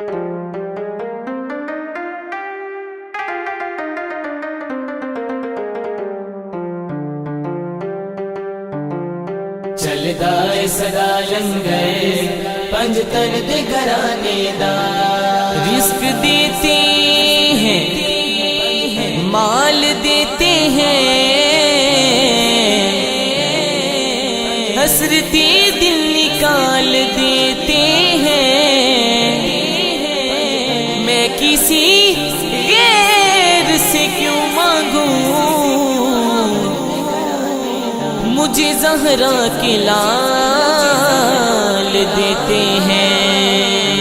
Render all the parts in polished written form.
چلدا اے صدا لنگر پنج تن دے گھرانے دا، رزق دیتے ہیں مال دیتے ہیں، حسرتی دل نکال دیتے ہیں، میں کسی غیر سے کیوں مانگوں، مجھے زہرا کے لال دیتے ہیں۔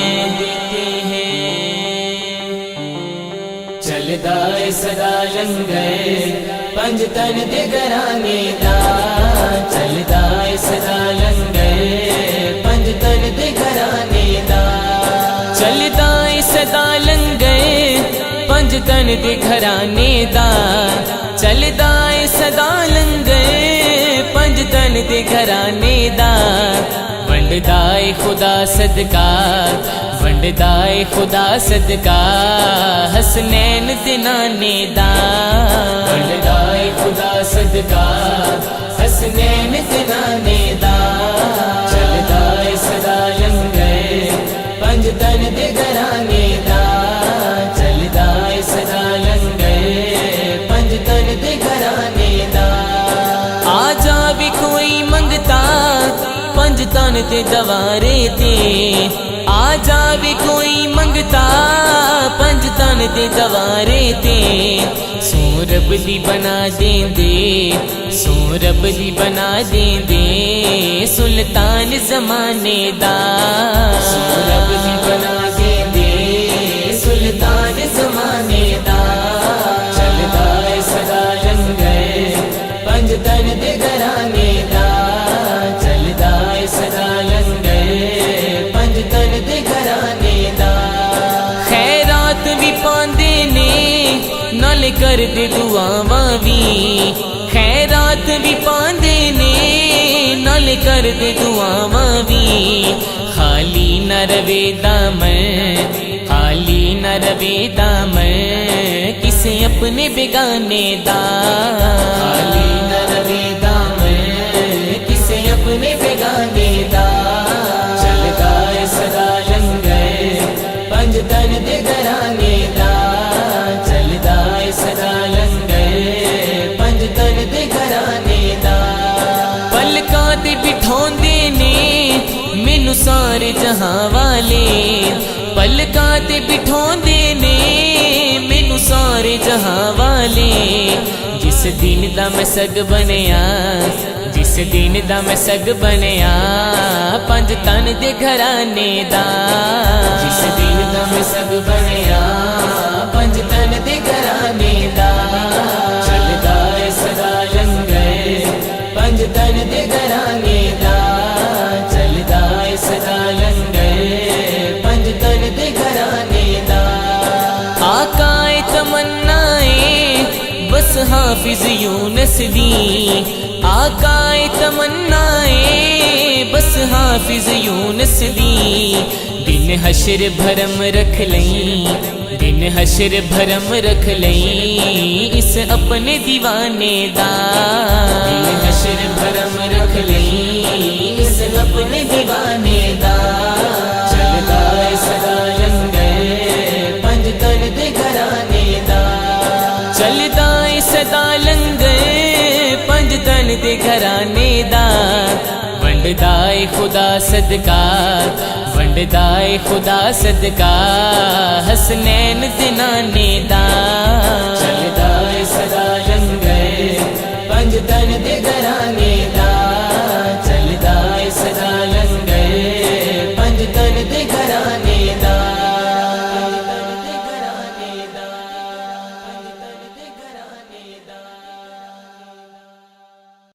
چلدا اے صدا لنگر پنج تن دے گھرانے دا، چلدا اے صدا لنگر پنج تن دے گھرانے دا، چلدا اے صدا لنگر پنج تن دے گھرانے دا، چلدا اے صدا لنگر پنج تن دے گھرانے دا، ونڈدا اے خدا صدقہ، ونڈدا اے خدا صدقہ، حسنین دے نانے دا، ونڈدا اے خدا صدقہ، حسنین دے نانے دا، چلدا اے صدا لنگر پنج تن دے گھرانے دا، چلدا اے صدا لنگر پنج تن دے گھرانے دا، آ جاوے کوئی منگتا پنج تن تے دوارے تے، آ جاوے کوئی منگتا پنج تن تے دوارے تے، سوں رب دی بنا دیں دے، سوں رب دی بنا دیں دے، سلطان زمانے دا، سوں رب دی بنا دیں دے، سلطان زمانے دا، چلدا اے صدا لنگر پنج تن دے گھرانے دا، چلدا اے صدا لنگر پنج تن دے گھرانے دا، خیرات بھی پاندے نے نال کر دے دعاواں وی، خیرات بھی پاندے نے نال کر دے دعاواں وی، خالی نہ روے دامن، خالی نہ روے دامن کسے اپنے بیگانے دا، خالی نہ روے دامن کسے اپنے بیگانے دا، چلدا اے صدا لنگر پنج تن دے گھرانے دا، چلدا اے صدا لنگر پنج تن دے گھرانے دا، پلکاں تے بٹھاندے نے مینوں سارے جہاں والے، پلکاں تے بٹھاندے نے مینوں سارے جہاں والے، جس دن دا میں سگ بنیا، جس دن دا میں سگ بنیا پنج تن دے گھرانے دا، جس دن دا میں سگ بنیا پنج تن دے گھرانے دا، چلدا اے صدا لنگر پنج تن دے گھرانے دا، چلدا اے صدا لنگر پنج تن دے گھرانے دا، آقا تمنائے بس حافظ یونس دی، آقا تمنائے بس حافظ یونس دی، دن حشر بھرم رکھ لیں، دن حشر بھرم رکھ لیں اس اپنے دیوانے دا، دن حشر بھرم رکھ لیں اس اپنے دیوانے دا، چلدا اے صدا لنگر پنج تن دے گھرانے دا، چلدا اے صدا لنگر پنج تن دے گھرانے دا، ونڈدا اے خدا صدقہ، ونڈدا اے خدا صدقہ، حسنین دے نانے دا۔